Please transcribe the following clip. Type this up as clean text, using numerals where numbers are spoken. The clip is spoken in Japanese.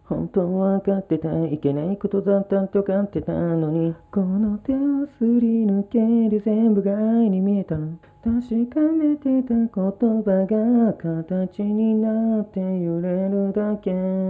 本当は分かってた、いけないことだったとかってたのに、この手をすり抜ける全部が愛に見えたの。確かめてた言葉が形になって揺れるだけ。